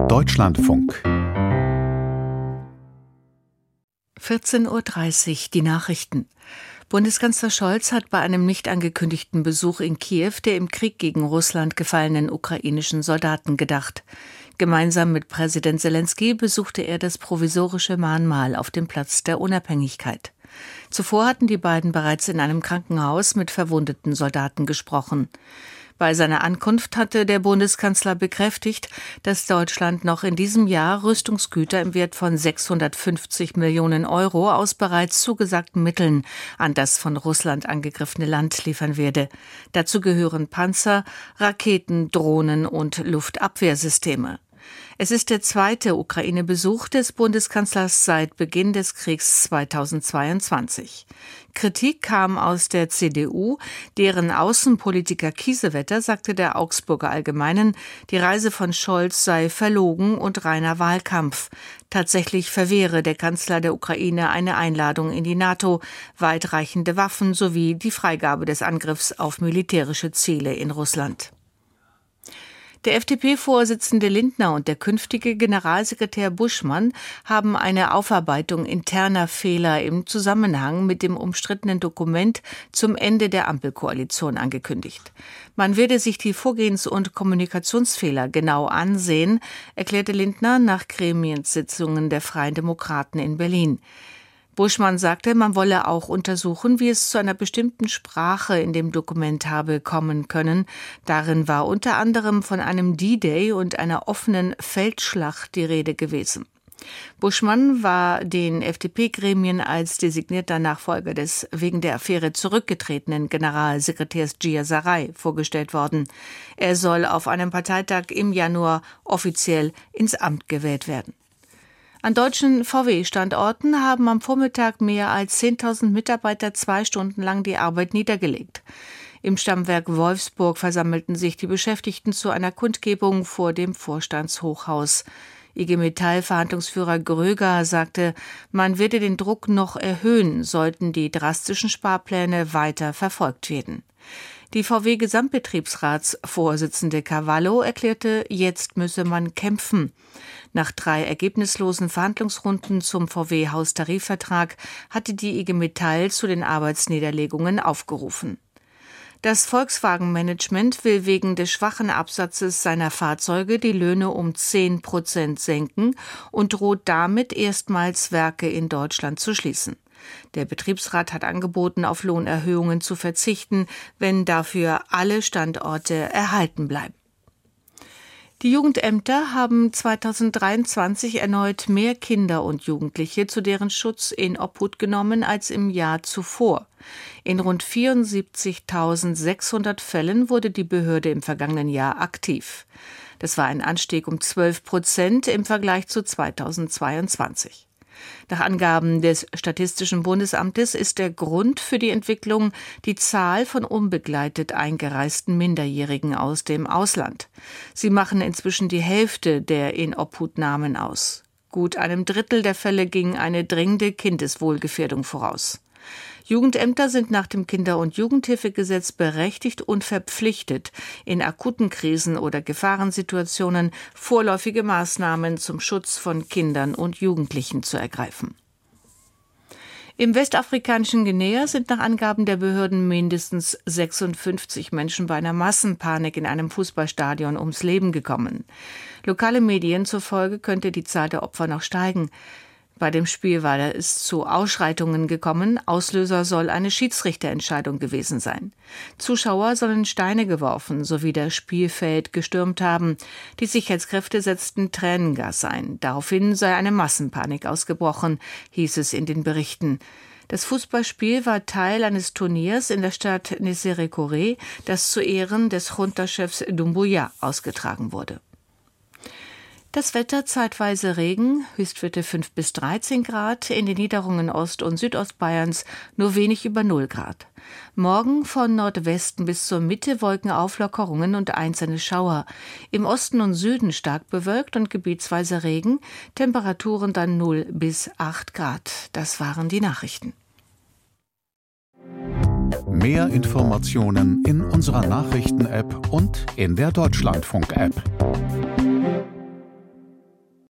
Deutschlandfunk 14:30 Uhr, die Nachrichten. Bundeskanzler Scholz hat bei einem nicht angekündigten Besuch in Kiew der im Krieg gegen Russland gefallenen ukrainischen Soldaten gedacht. Gemeinsam mit Präsident Selenskyj besuchte er das provisorische Mahnmal auf dem Platz der Unabhängigkeit. Zuvor hatten die beiden bereits in einem Krankenhaus mit verwundeten Soldaten gesprochen. Bei seiner Ankunft hatte der Bundeskanzler bekräftigt, dass Deutschland noch in diesem Jahr Rüstungsgüter im Wert von 650 Millionen Euro aus bereits zugesagten Mitteln an das von Russland angegriffene Land liefern werde. Dazu gehören Panzer, Raketen, Drohnen und Luftabwehrsysteme. Es ist der zweite Ukraine-Besuch des Bundeskanzlers seit Beginn des Kriegs 2022. Kritik kam aus der CDU, deren Außenpolitiker Kiesewetter sagte der Augsburger Allgemeinen, die Reise von Scholz sei verlogen und reiner Wahlkampf. Tatsächlich verwehre der Kanzler der Ukraine eine Einladung in die NATO, weitreichende Waffen sowie die Freigabe des Angriffs auf militärische Ziele in Russland. Der FDP-Vorsitzende Lindner und der künftige Generalsekretär Buschmann haben eine Aufarbeitung interner Fehler im Zusammenhang mit dem umstrittenen Dokument zum Ende der Ampelkoalition angekündigt. Man werde sich die Vorgehens- und Kommunikationsfehler genau ansehen, erklärte Lindner nach Gremiensitzungen der Freien Demokraten in Berlin. Buschmann sagte, man wolle auch untersuchen, wie es zu einer bestimmten Sprache in dem Dokument habe kommen können. Darin war unter anderem von einem D-Day und einer offenen Feldschlacht die Rede gewesen. Buschmann war den FDP-Gremien als designierter Nachfolger des wegen der Affäre zurückgetretenen Generalsekretärs Gia Sarai vorgestellt worden. Er soll auf einem Parteitag im Januar offiziell ins Amt gewählt werden. An deutschen VW-Standorten haben am Vormittag mehr als 10.000 Mitarbeiter 2 Stunden lang die Arbeit niedergelegt. Im Stammwerk Wolfsburg versammelten sich die Beschäftigten zu einer Kundgebung vor dem Vorstandshochhaus. IG Metall-Verhandlungsführer Gröger sagte, man werde den Druck noch erhöhen, sollten die drastischen Sparpläne weiter verfolgt werden. Die VW-Gesamtbetriebsratsvorsitzende Cavallo erklärte, jetzt müsse man kämpfen. Nach 3 ergebnislosen Verhandlungsrunden zum VW-Haustarifvertrag hatte die IG Metall zu den Arbeitsniederlegungen aufgerufen. Das Volkswagen-Management will wegen des schwachen Absatzes seiner Fahrzeuge die Löhne um 10% senken und droht damit erstmals Werke in Deutschland zu schließen. Der Betriebsrat hat angeboten, auf Lohnerhöhungen zu verzichten, wenn dafür alle Standorte erhalten bleiben. Die Jugendämter haben 2023 erneut mehr Kinder und Jugendliche zu deren Schutz in Obhut genommen als im Jahr zuvor. In rund 74.600 Fällen wurde die Behörde im vergangenen Jahr aktiv. Das war ein Anstieg um 12% im Vergleich zu 2022. Nach Angaben des Statistischen Bundesamtes ist der Grund für die Entwicklung die Zahl von unbegleitet eingereisten Minderjährigen aus dem Ausland. Sie machen inzwischen die Hälfte der Inobhutnahmen aus. Gut einem Drittel der Fälle ging eine dringende Kindeswohlgefährdung voraus. Jugendämter sind nach dem Kinder- und Jugendhilfegesetz berechtigt und verpflichtet, in akuten Krisen oder Gefahrensituationen vorläufige Maßnahmen zum Schutz von Kindern und Jugendlichen zu ergreifen. Im westafrikanischen Guinea sind nach Angaben der Behörden mindestens 56 Menschen bei einer Massenpanik in einem Fußballstadion ums Leben gekommen. Lokale Medien zufolge könnte die Zahl der Opfer noch steigen. Bei dem Spiel war es zu Ausschreitungen gekommen. Auslöser soll eine Schiedsrichterentscheidung gewesen sein. Zuschauer sollen Steine geworfen sowie das Spielfeld gestürmt haben. Die Sicherheitskräfte setzten Tränengas ein. Daraufhin sei eine Massenpanik ausgebrochen, hieß es in den Berichten. Das Fußballspiel war Teil eines Turniers in der Stadt Nesseré-Coré, das zu Ehren des Junta-Chefs Doumbouya ausgetragen wurde. Das Wetter, zeitweise Regen, Höchstwerte 5 bis 13 Grad, in den Niederungen Ost- und Südostbayerns nur wenig über 0 Grad. Morgen von Nordwesten bis zur Mitte Wolkenauflockerungen und einzelne Schauer. Im Osten und Süden stark bewölkt und gebietsweise Regen, Temperaturen dann 0 bis 8 Grad. Das waren die Nachrichten. Mehr Informationen in unserer Nachrichten-App und in der Deutschlandfunk-App.